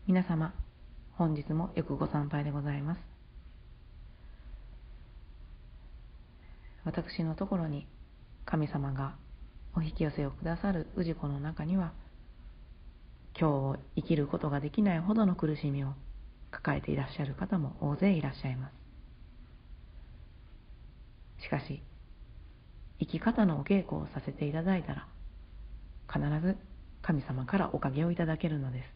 皆様、本日もよくご参拝でございます。私のところに神様がお引き寄せをくださる氏子の中には、今日を生きることができないほどの苦しみを抱えていらっしゃる方も大勢いらっしゃいます。しかし、生き方のお稽古をさせていただいたら、必ず神様からおかげをいただけるのです。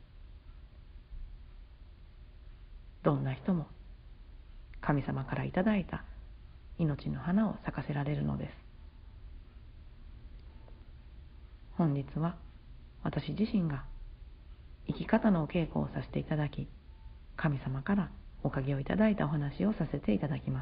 どんな人も神様からいただいた命の花を咲かせられるのです。本日は私自身が生き方のお稽古をさせていただき、神様からおかげをいただいたお話をさせていただきます。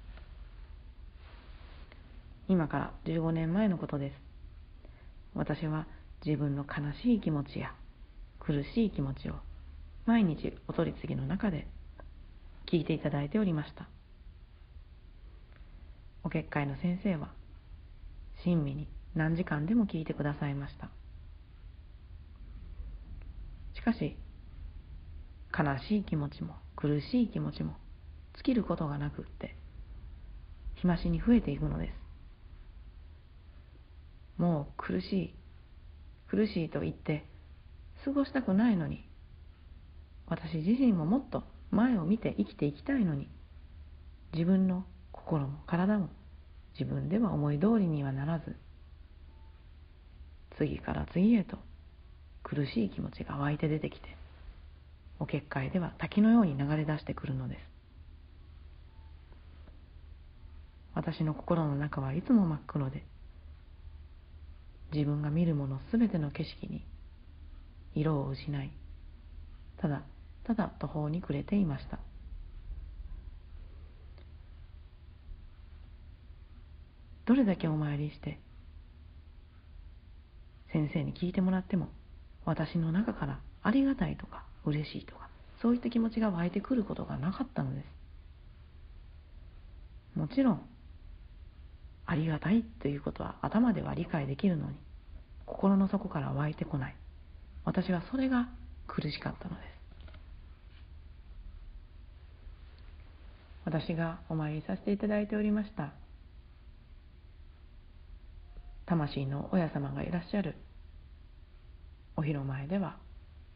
今から15年前のことです。私は自分の悲しい気持ちや苦しい気持ちを毎日お取り次ぎの中で聞いていただいておりました。お結界の先生は親身に何時間でも聞いてくださいました。しかし、悲しい気持ちも苦しい気持ちも尽きることがなくって、日増しに増えていくのです。もう苦しいと言って過ごしたくないのに、私自身ももっと前を見て生きていきたいのに、自分の心も体も自分では思い通りにはならず、次から次へと苦しい気持ちが湧いて出てきて、お結界では滝のように流れ出してくるのです。私の心の中はいつも真っ黒で、自分が見るものすべての景色に色を失い、ただただ途方に暮れていました。どれだけお参りして先生に聞いてもらっても、私の中からありがたいとか嬉しいとか、そういった気持ちが湧いてくることがなかったのです。もちろんありがたいということは頭では理解できるのに、心の底から湧いてこない。私はそれが苦しかったのです。私がお参りさせていただいておりました魂の親様がいらっしゃるお広前では、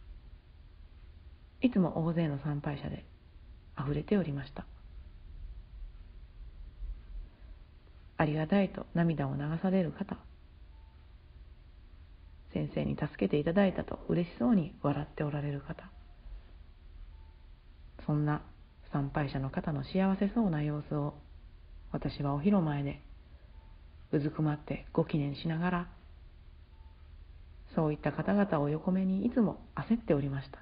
いつも大勢の参拝者であふれておりました。ありがたいと涙を流される方、先生に助けていただいたと嬉しそうに笑っておられる方、そんな参拝者の方の幸せそうな様子を、私はお広前でうずくまってご記念しながら、そういった方々を横目にいつも焦っておりました。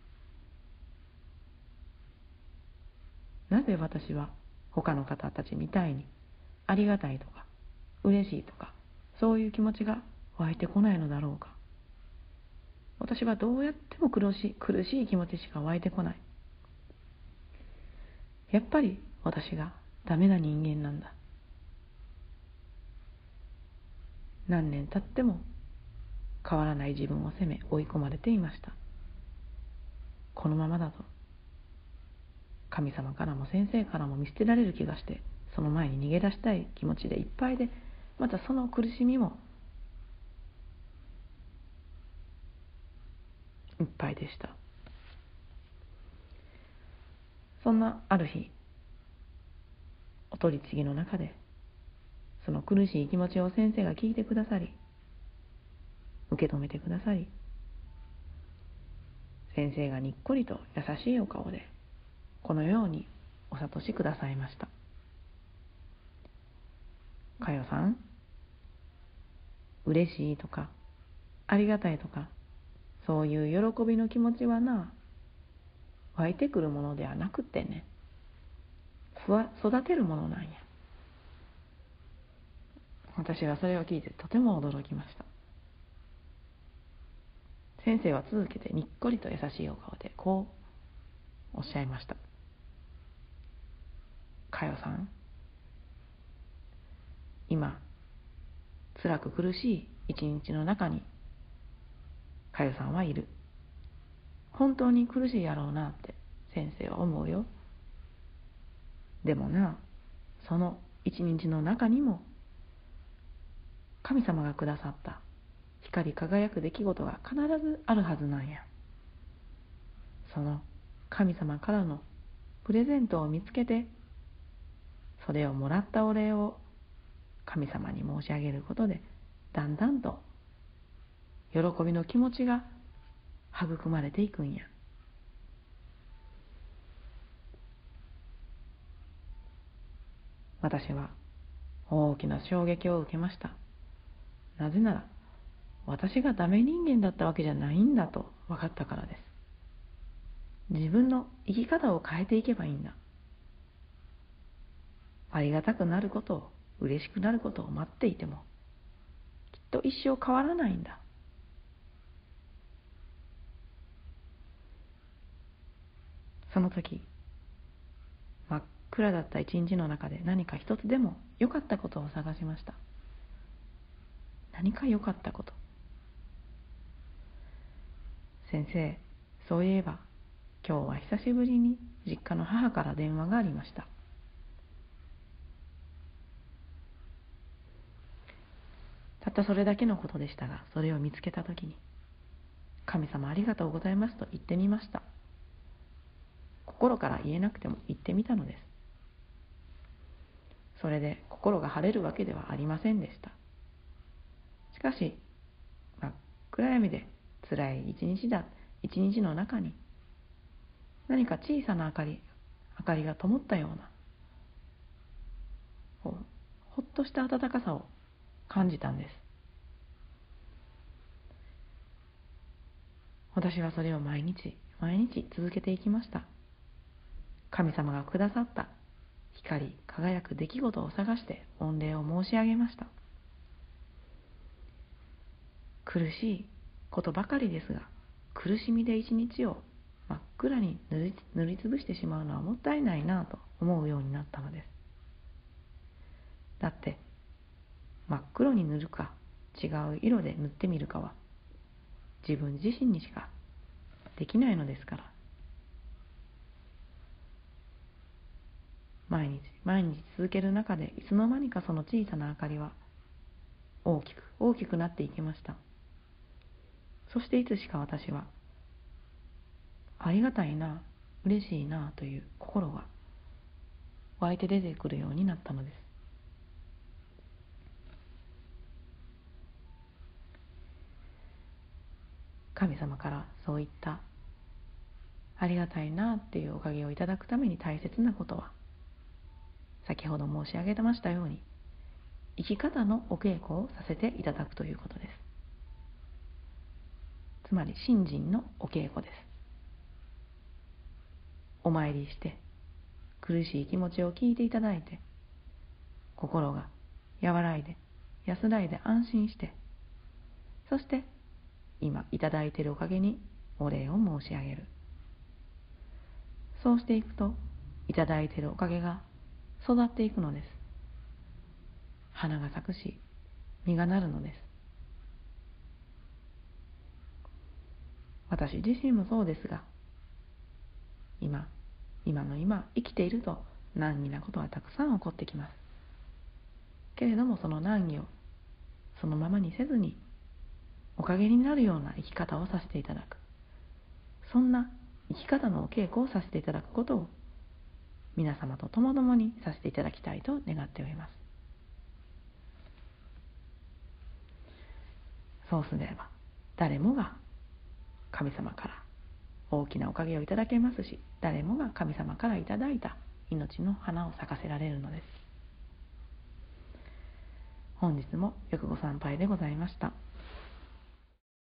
なぜ私は他の方たちみたいにありがたいとか嬉しいとか、そういう気持ちが湧いてこないのだろうか。私はどうやっても苦しい気持ちしか湧いてこない。やっぱり私がダメな人間なんだ。何年経っても変わらない自分を責め追い込まれていました。このままだと神様からも先生からも見捨てられる気がして、その前に逃げ出したい気持ちでいっぱいで、またその苦しみもいっぱいでした。そんなある日、お取り次ぎの中でその苦しい気持ちを先生が聞いてくださり、受け止めてくださり、先生がにっこりと優しいお顔でこのようにお諭しくださいました。かよさん、嬉しいとかありがたいとか、そういう喜びの気持ちはな、湧いてくるものではなくってね、育てるものなんや。私はそれを聞いてとても驚きました。先生は続けてにっこりと優しいお顔でこうおっしゃいました。かよさん、今辛く苦しい一日の中にかよさんはいる。 本当に苦しいやろうなって先生は思うよ。でもな、その一日の中にも神様がくださった光り輝く出来事が必ずあるはずなんや。その神様からのプレゼントを見つけて、それをもらったお礼を神様に申し上げることで、だんだんと喜びの気持ちが育まれていくんや。私は大きな衝撃を受けました。なぜなら、私がダメ人間だったわけじゃないんだと分かったからです。自分の生き方を変えていけばいいんだ。ありがたくなることを、嬉しくなることを待っていても、きっと一生変わらないんだ。その時、真っ暗だった一日の中で何か一つでも良かったことを探しました。何か良かったこと。先生、そういえば今日は久しぶりに実家の母から電話がありました。たったそれだけのことでしたが、それを見つけたときに、神様ありがとうございますと言ってみました。心から言えなくても言ってみたのです。それで心が晴れるわけではありませんでした。しかし、真っ暗闇で辛い一日の中に、何か小さな明かりが灯ったような、ほっとした温かさを感じたんです。私はそれを毎日続けていきました。神様がくださった光り輝く出来事を探して御礼を申し上げました。苦しいことばかりですが、苦しみで一日を真っ暗に塗りつぶしてしまうのはもったいないなと思うようになったのです。だって真っ黒に塗るか違う色で塗ってみるかは自分自身にしかできないのですから。毎日続ける中で、いつの間にかその小さな明かりは大きくなっていきました。そしていつしか私は、ありがたいな、嬉しいなという心が湧いて出てくるようになったのです。神様からそういったありがたいなっていうおかげをいただくために大切なことは、先ほど申し上げましたように、生き方のお稽古をさせていただくということです。つまり信心のお稽古です。お参りして苦しい気持ちを聞いていただいて、心が和らいで安らいで安心して、そして今いただいているおかげにお礼を申し上げる。そうしていくと、いただいているおかげが育っていくのです。花が咲くし、実がなるのです。私自身もそうですが、今生きていると難儀なことはたくさん起こってきます。けれどもその難儀をそのままにせずに、おかげになるような生き方をさせていただく、そんな生き方のお稽古をさせていただくことを皆様と共々にさせていただきたいと願っております。そうすれば誰もが神様から大きなおかげをいただけますし、誰もが神様からいただいた命の花を咲かせられるのです。本日もよくご参拝でございました。